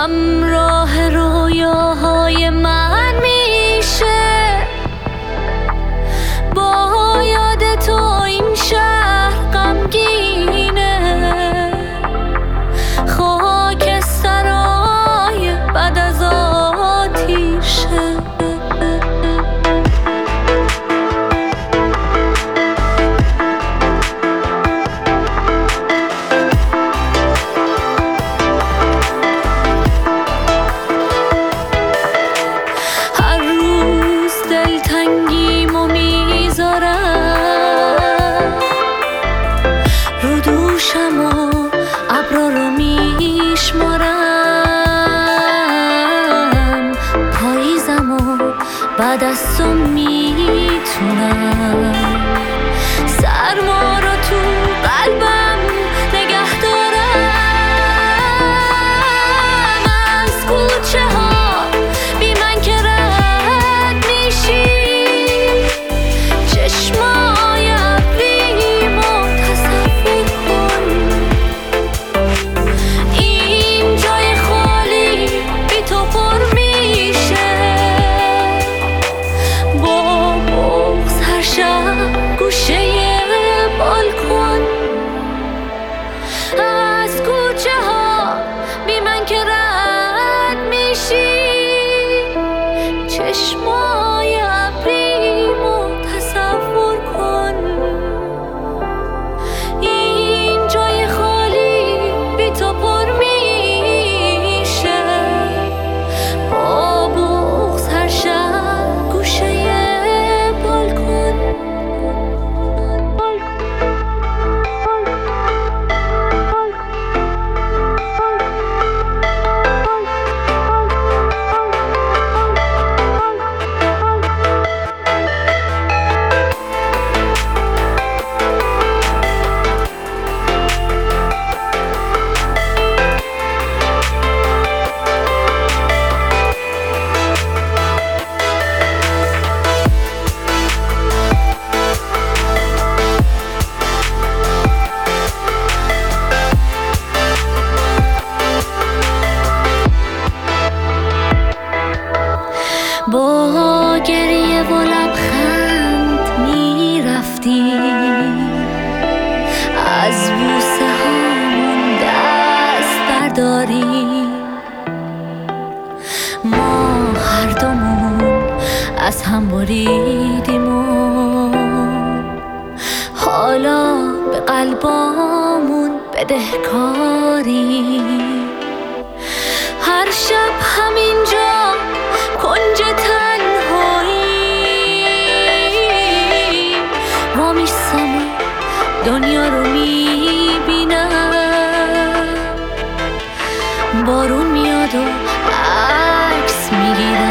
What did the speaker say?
همراه رویاهای من میشه. با یاد تو این شهر غمگینه، خاکسترای بعد از آتیشه. ابرا رو میشمارم، پاییزمو بعد از تو میتونم. سرما رو تو قلبم نگه دارم. از کوچه ها بی من که رد میشی، چشمای ابریمو تصور کن. این جای خالی بی تو پر میشه. با بغض هر شب گوشه بالکن. از کوچه ها بی من که رد میشی، چشمای ابریمو تصور کن. این جای خالی بی تو پر میشه. با بغض هر شب گوشه بالکن. با گریه و لبخند میرفتی، از بوسه هامون دست برداری. ما هر دومون از هم بریدیم و حالا به قلبامون بدهکاری. هر شب همینجا کنج تنهایی، ما میستم و دنیا رو میبینم. بارون میاد و عکس میگیرم.